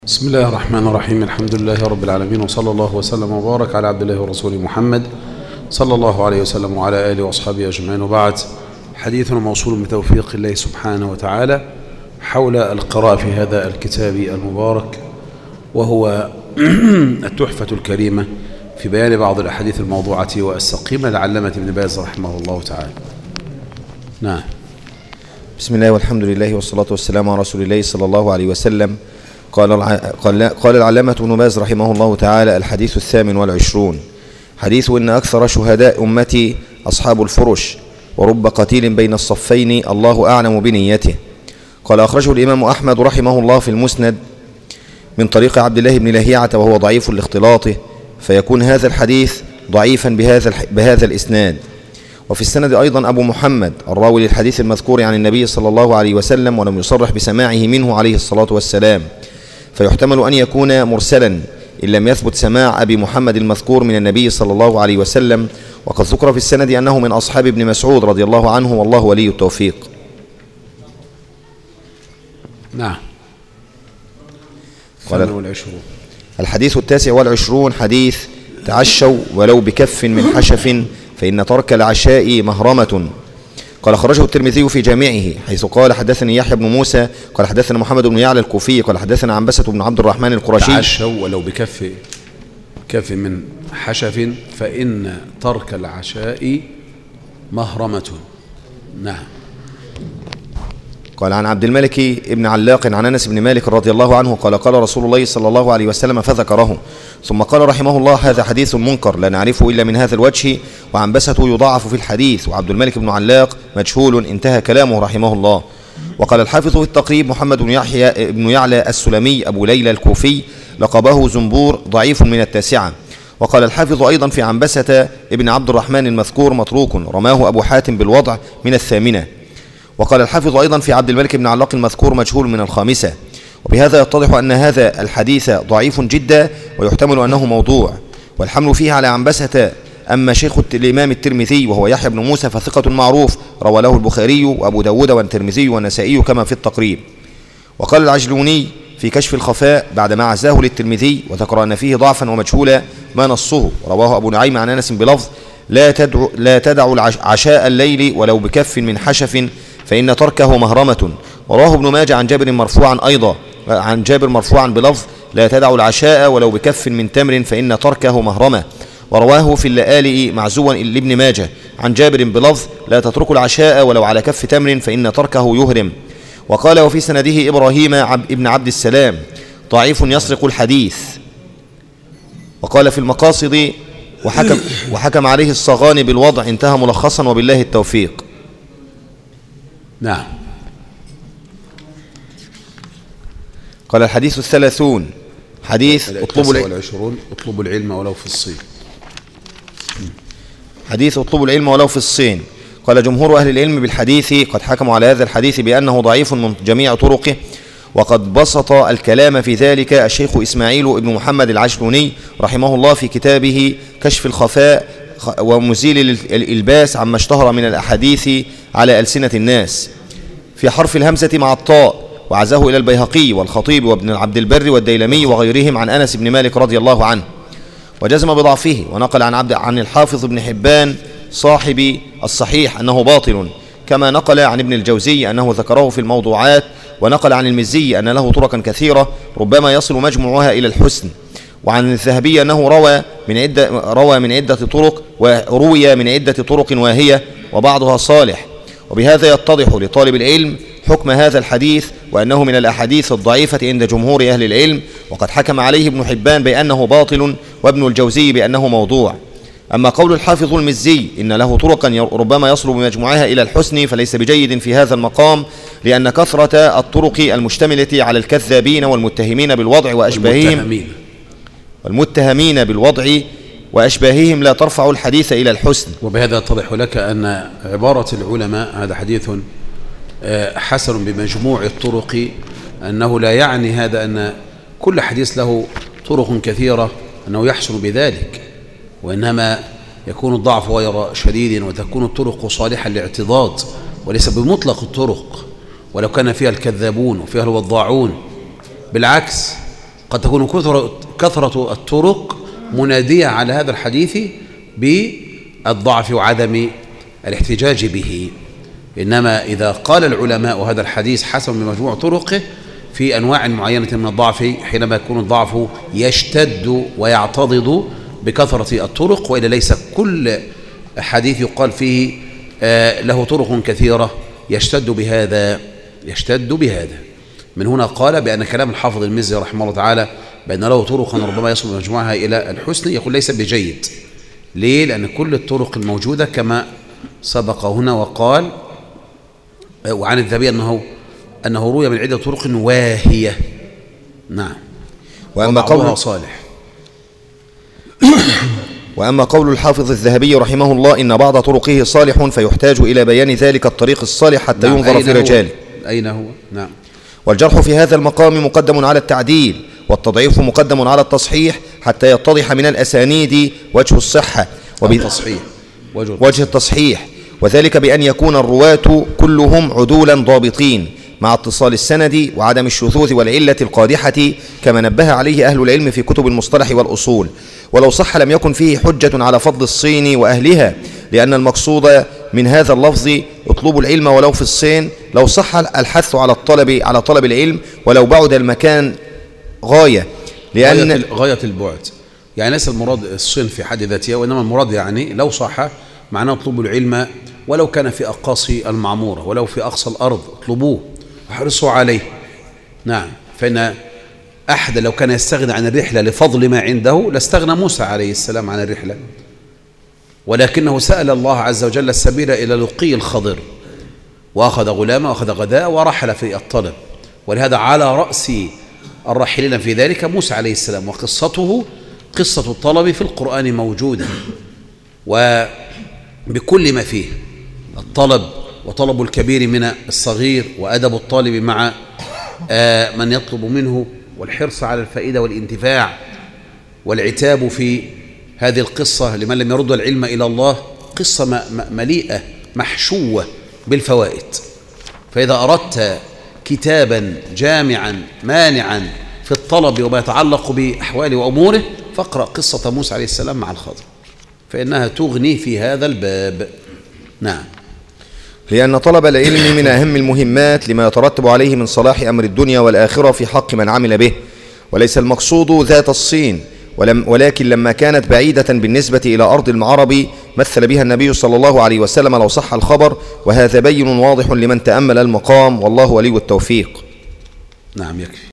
بسم الله الرحمن الرحيم. الحمد لله رب العالمين، وصلى الله وسلم وبارك على عبد الله ورسوله محمد صلى الله عليه وسلم وعلى آله وأصحابه أجمعين، وبعد. حديثنا موصول بتوفيق الله سبحانه وتعالى حول القراءة في هذا الكتاب المبارك، وهو التحفة الكريمة في بيان بعض الأحاديث الموضوعة والسقيمة لعلامة ابن باز رحمه الله تعالى. نعم. بسم الله والحمد لله والصلاة والسلام على رسول الله صلى الله عليه وسلم. قال العلامة ابن باز رحمه الله تعالى: الحديث 28 حديث إن أكثر شهداء أمتي أصحاب الفرش، ورب قتيل بين الصفين الله أعلم بنيته. قال: أخرجه الإمام أحمد رحمه الله في المسند من طريق عبد الله بن لهيعة، وهو ضعيف لاختلاطه، فيكون هذا الحديث ضعيفا بهذا الإسناد. وفي السند أيضا أبو محمد الراوي للحديث المذكور عن النبي صلى الله عليه وسلم، ولم يصرح بسماعه منه عليه الصلاة والسلام، فيحتمل أن يكون مرسلا إن لم يثبت سماع أبي محمد المذكور من النبي صلى الله عليه وسلم. وقد ذكر في السند أنه من أصحاب ابن مسعود رضي الله عنه، والله ولي التوفيق. نعم. الحديث 29 حديث تعشوا ولو بكف من حشف فإن ترك العشاء مهرمة. قال: خرجه الترمذي في جامعه، حيث قال: حدثني يحيى بن موسى قال حدثنا محمد بن يعلى الكوفي قال حدثنا عنبسة بن عبد الرحمن القرشي. تعشوا ولو بكف من حشف فإن ترك العشاء مهرمة. نعم. قال: عن عبد الملك ابن علاق عن أنس بن مالك رضي الله عنه قال: قال رسول الله صلى الله عليه وسلم، فذكره، ثم قال رحمه الله: هذا حديث منكر لا نعرفه إلا من هذا الوجه، وعنبسة يضاعف في الحديث، وعبد الملك بن علاق مجهول. انتهى كلامه رحمه الله. وقال الحافظ في التقريب: محمد بن يعلى السلمي أبو ليلى الكوفي، لقبه زنبور، ضعيف من التاسعة. وقال الحافظ أيضا في عنبسة ابن عبد الرحمن المذكور متروك، رماه أبو حاتم بالوضع من الثامنة. وقال الحافظ أيضا في عبد الملك بن علاق المذكور مجهول من الخامسة. وبهذا يتضح أن هذا الحديث ضعيف جدا، ويحتمل أنه موضوع، والحمل فيه على عنبسة. أما شيخ الإمام الترمذي وهو يحيى بن موسى فثقة معروف، روى له البخاري وأبو داود والترمذي والنسائي كما في التقريب. وقال العجلوني في كشف الخفاء بعدما عزاه للترمذي وذكر أن فيه ضعفا ومجهولا ما نصه، رواه أبو نعيم عن أنس بلفظ: لا تدعوا عشاء الليل ولو بكف من حشف فإن تركه مهرمة. وراه ابن ماجه عن جابر مرفوعا بلفظ: لا تدعوا العشاء ولو بكف من تمر فإن تركه مهرمة. ورواه في اللآلئ معزوا لابن ماجه عن جابر بلفظ: لا تتركوا العشاء ولو على كف تمر فإن تركه يهرم. وقال: وفي سنده إبراهيم ابن عبد السلام ضعيف يسرق الحديث. وقال في المقاصد: وحكم عليه الصغاني بالوضع. انتهى ملخصا، وبالله التوفيق. نعم. قال: الحديث 30 حديث اطلبوا العلم ولو في الصين. حديث اطلبوا العلم ولو في الصين. قال: جمهور أهل العلم بالحديث قد حكموا على هذا الحديث بأنه ضعيف من جميع طرقه، وقد بسط الكلام في ذلك الشيخ إسماعيل ابن محمد العجلوني رحمه الله في كتابه كشف الخفاء ومزيل الإلباس عما اشتهر من الأحاديث على ألسنة الناس في حرف الهمزة مع الطاء، وعزاه إلى البيهقي والخطيب وابن عبد البر والديلمي وغيرهم عن أنس بن مالك رضي الله عنه، وجزم بضعفه. ونقل عن الحافظ ابن حبان صاحب الصحيح أنه باطل، كما نقل عن ابن الجوزي أنه ذكره في الموضوعات، ونقل عن المزي أن له طرقا كثيرة ربما يصل مجموعها إلى الحسن. وعن الذهبي أنه روى من عدة طرق، وروي من عدة طرق واهية وبعضها صالح. وبهذا يتضح لطالب العلم حكم هذا الحديث، وأنه من الأحاديث الضعيفة عند جمهور أهل العلم، وقد حكم عليه ابن حبان بأنه باطل، وابن الجوزي بأنه موضوع. أما قول الحافظ المزي إن له طرقا ربما يصل بمجموعها إلى الحسن فليس بجيد في هذا المقام، لأن كثرة الطرق المشتملة على الكذابين والمتهمين بالوضع وأشباههم لا ترفع الحديث إلى الحسن. وبهذا يتضح لك أن عبارة العلماء هذا حديث حسن بمجموع الطرق، أنه لا يعني هذا أن كل حديث له طرق كثيرة أنه يحسن بذلك، وإنما يكون الضعف غير شديد، وتكون الطرق صالحة لاعتضاد وليس بمطلق الطرق، ولو كان فيها الكذابون وفيها الوضاعون. بالعكس، قد تكون كثرة الطرق منادية على هذا الحديث بالضعف وعدم الاحتجاج به. إنما إذا قال العلماء وهذا الحديث حسن بمجموع طرقه في أنواع معينة من الضعف، حينما يكون الضعف يشتد ويعتضد بكثرة الطرق، وإلا ليس كل حديث يقال فيه له طرق كثيرة يشتد بهذا. من هنا قال بأن كلام الحافظ المزي رحمه الله تعالى بأن له طرقا ربما يصل مجموعها إلى الحسن، يقول ليس بجيد. ليه؟ لأن كل الطرق الموجودة كما سبق هنا وقال وعن الذهبي أنه روي من عدة طرق واهية. نعم. وأما قوله صالح وأما قول الحافظ الذهبي رحمه الله إن بعض طرقه صالح فيحتاج إلى بيان ذلك الطريق الصالح حتى ينظر في رجاله. أين هو؟ نعم. والجرح في هذا المقام مقدم على التعديل، والتضعيف مقدم على التصحيح حتى يتضح من الأسانيد وجه الصحة وجه التصحيح، وذلك بأن يكون الرواة كلهم عدولا ضابطين مع اتصال السند وعدم الشذوذ والعلة القادحة كما نبه عليه أهل العلم في كتب المصطلح والأصول. ولو صح لم يكن فيه حجة على فضل الصين وأهلها، لأن المقصود من هذا اللفظ اطلبوا العلم ولو في الصين، لو صح الحث على طلب العلم ولو بعد المكان غاية، لأن غاية البعد، يعني ليس المراد الصين في حد ذاتها، وإنما المراد يعني لو صح معناه اطلبوا العلم ولو كان في أقاصي المعمورة، ولو في أقصى الأرض اطلبوه وحرصوا عليه. نعم. فإن أحد لو كان يستغنى عن الرحلة لفضل ما عنده لاستغنى موسى عليه السلام عن الرحلة، ولكنه سأل الله عز وجل السبيل إلى لقي الخضر، وأخذ غلامه وأخذ غداء ورحل في الطلب. ولهذا على رأس الراحلين في ذلك موسى عليه السلام، وقصته قصة الطلب في القرآن موجودة، وبكل ما فيه الطلب وطلب الكبير من الصغير، وأدب الطالب مع من يطلب منه، والحرص على الفائدة والانتفاع، والعتاب في هذه القصة لمن لم يرد العلم إلى الله، قصة مليئة محشوة بالفوائد. فإذا أردت كتابا جامعا مانعا في الطلب وما يتعلق بأحواله وأموره فاقرأ قصة موسى عليه السلام مع الخضر، فإنها تغني في هذا الباب. نعم. لأن طلب العلم من أهم المهمات لما يترتب عليه من صلاح أمر الدنيا والآخرة في حق من عمل به، وليس المقصود ذات الصين، ولكن لما كانت بعيدة بالنسبة إلى أرض العرب مثل بها النبي صلى الله عليه وسلم لو صح الخبر، وهذا بين واضح لمن تأمل المقام، والله ولي التوفيق. نعم. يكفي.